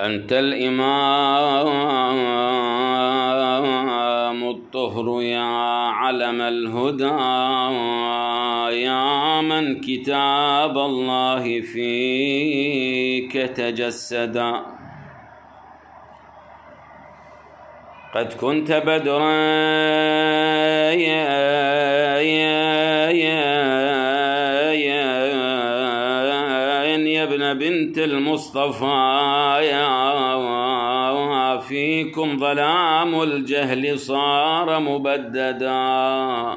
أنت الإمام الطهر يا علم الهدى، يا من كتاب الله فيك تجسدا. قد كنت بدرا يا ابن بنت المصطفى، فيكم ظلام الجهل صار مبددا.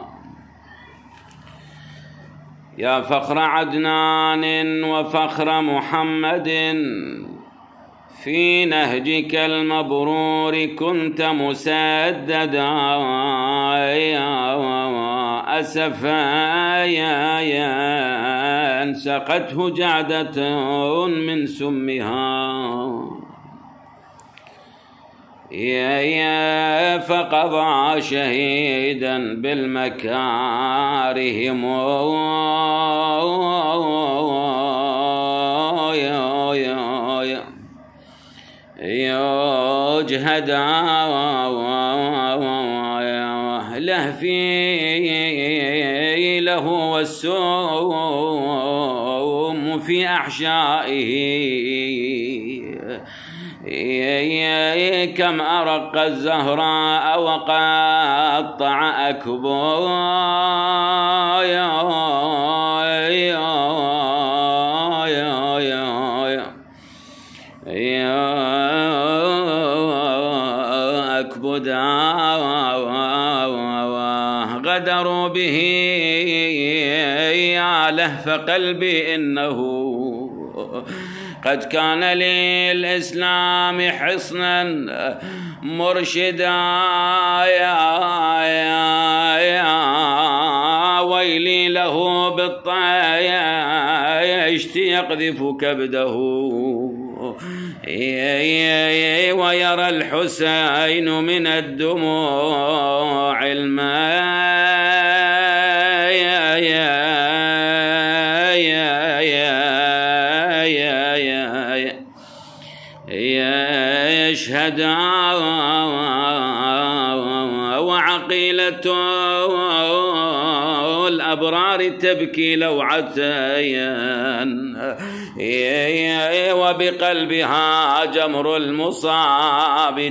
يا فخر عدنان وفخر محمد، في نهجك المبرور كنت مسددا. أسفا يا سقته جعدة من سمها، يا فقضى شهيدا بالمكارهم. يجهدا له في له والسوم في أحشائه، كم أرق الزهراء وقطع أكبر. غدروا به يا لهف قلبي، إنه قد كان للإسلام حصنا مرشدا. يا ويلي له بالطيش يقذف كبده، ويرى الحسين من الدموع الماء. يشهد وعقيلة الأبرار تبكي لوعتين، وبقلبها جمر المصاب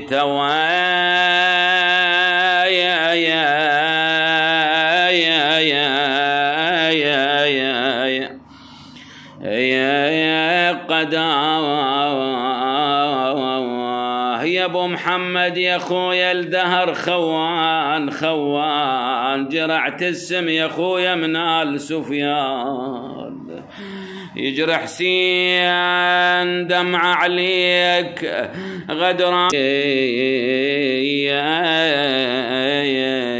يا ابو محمد يا خويا الدهر خوان جرعت السم يا خويا من آل سفيان. يجرح حسين دمع عليك غدران